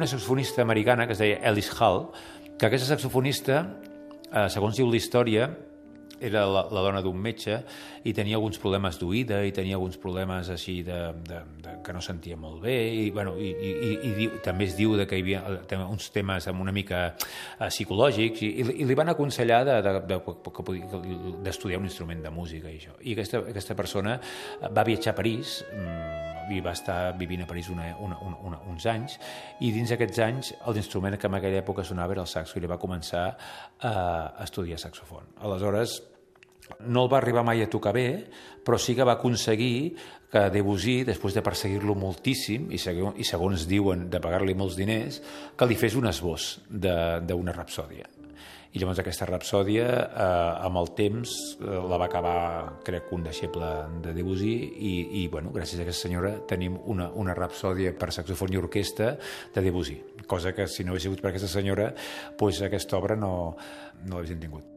una saxofonista americana que es deia Alice Hall, que aquesta saxofonista, segons diu la història, era la dona d'un metge i tenia alguns problemes d'oïda i tenia alguns problemes així que no sentia molt bé i també es diu que hi havia uns temes una mica psicològics i li van aconsellar d'estudiar un instrument de música i això. I aquesta persona va viatjar a París i va estar vivint a París uns anys i dins d'aquests anys l'instrument que en aquella època sonava era el saxo i li va començar a estudiar saxofon. Aleshores, no el va arribar mai a tocar bé, però sí que va aconseguir que Debussy, després de perseguir-lo moltíssim i segons diuen de pagar-li molts diners, que li fes un esbós d'una rapsòdia. I llavors aquesta rapsòdia, amb el temps, la va acabar, crec, un deixeble de Debussy i gràcies a aquesta senyora tenim una rapsòdia per saxofon i orquestra de Debussy, cosa que si no hagués sigut per aquesta senyora, doncs aquesta obra no l'haguéssim tingut.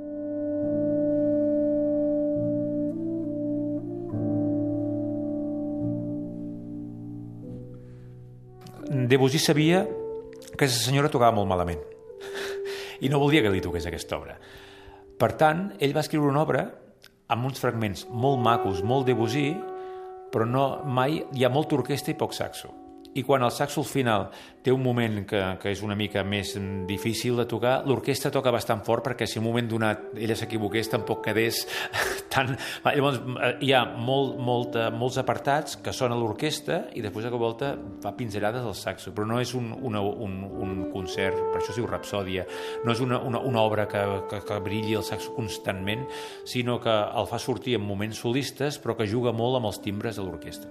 Debussy sabia que aquesta senyora tocava molt malament i no volia que li toqués aquesta obra. Per tant, ell va escriure una obra amb uns fragments molt macos, molt Debussy, però mai hi ha molta orquestra i poc saxo. I quan el saxo al final té un moment que és una mica més difícil de tocar, l'orquestra toca bastant fort perquè si en un moment donat ella s'equivoqués tampoc quedés tan... Llavors hi ha molts apartats que sona l'orquestra i després de cop volta fa pinzellades al saxo, però no és un concert, per això es diu rapsòdia, no és una obra que brilli el saxo constantment, sinó que el fa sortir en moments solistes però que juga molt amb els timbres de l'orquestra.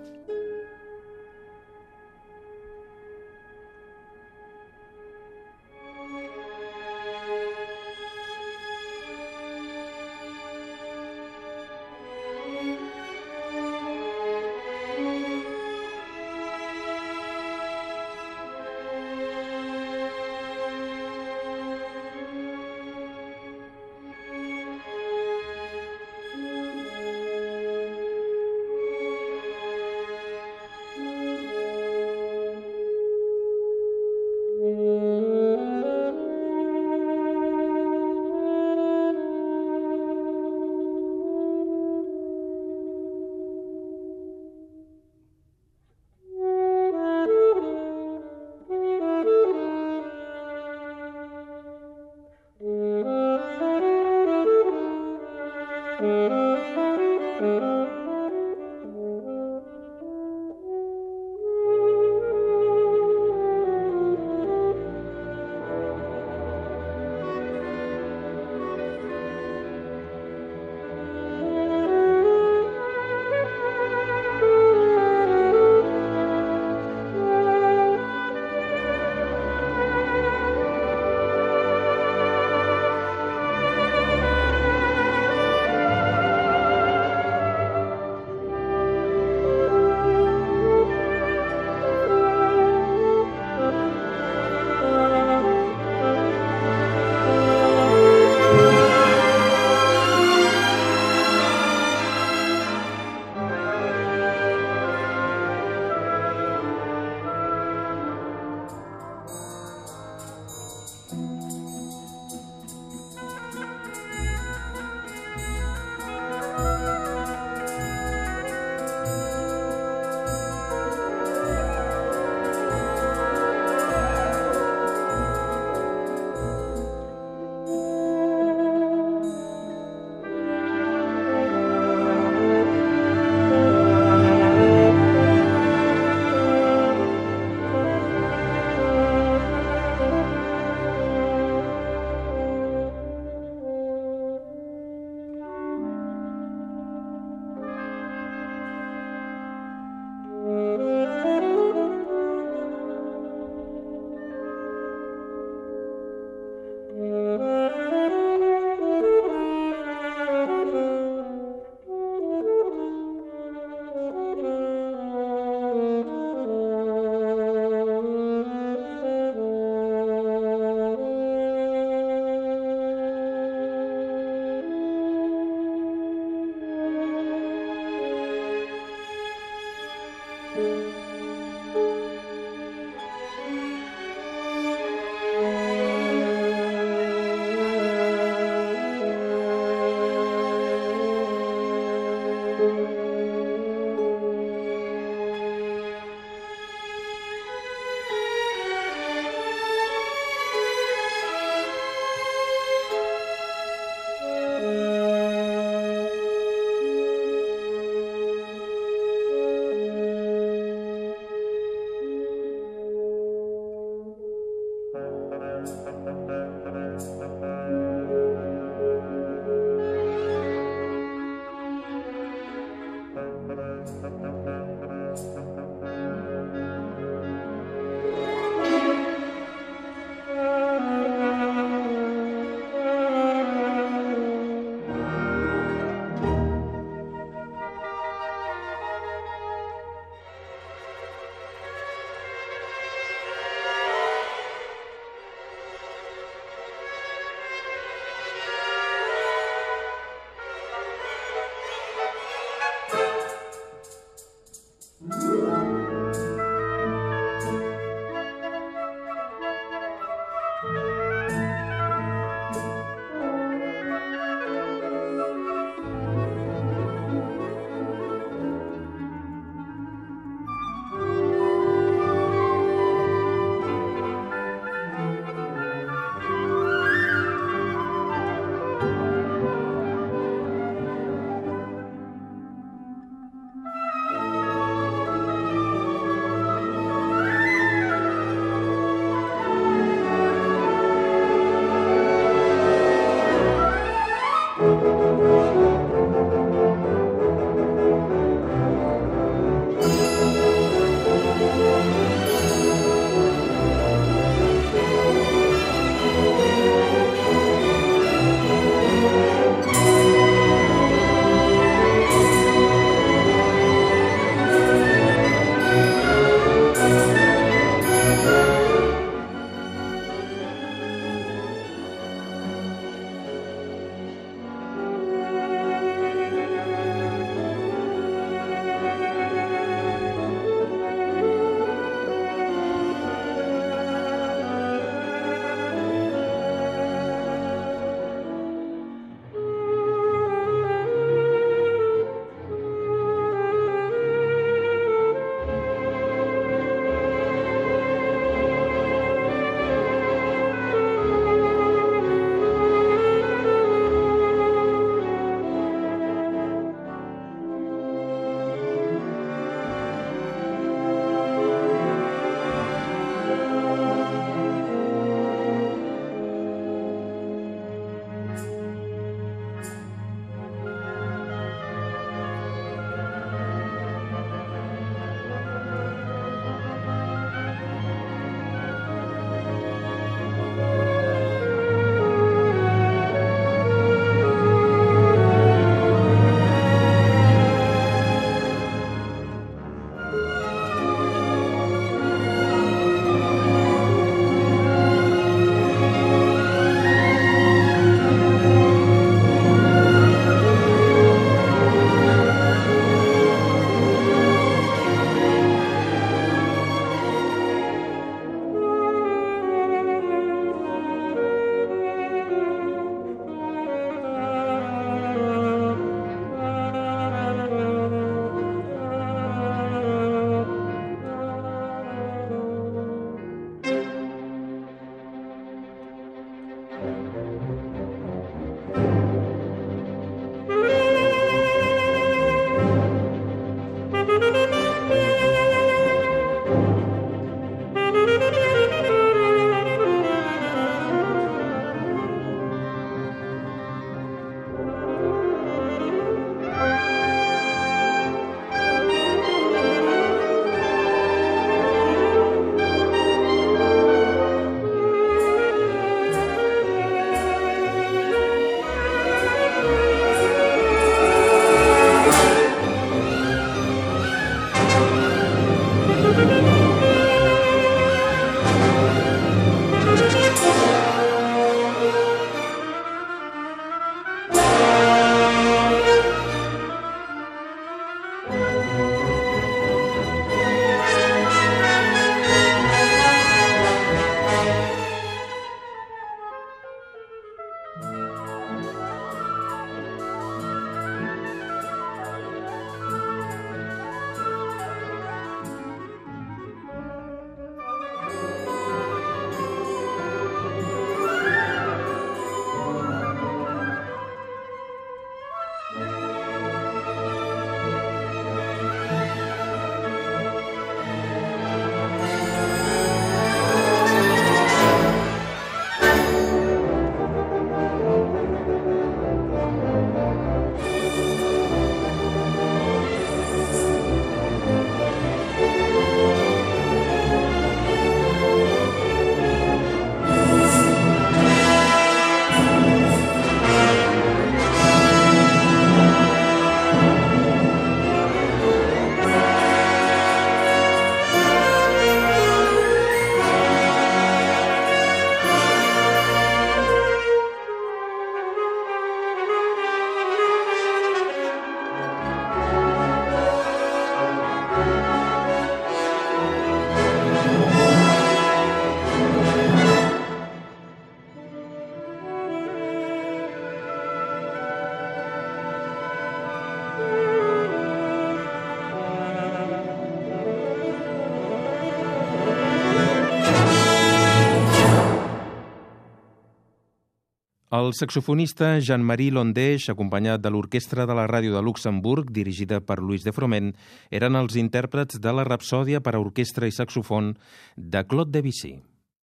El saxofonista Jean-Marie Londeix, acompanyat de l'Orquestra de la Ràdio de Luxemburg, dirigida per Louis de Froment, eren els intèrprets de la Rapsòdia per a orquestra i saxofon de Claude Debussy.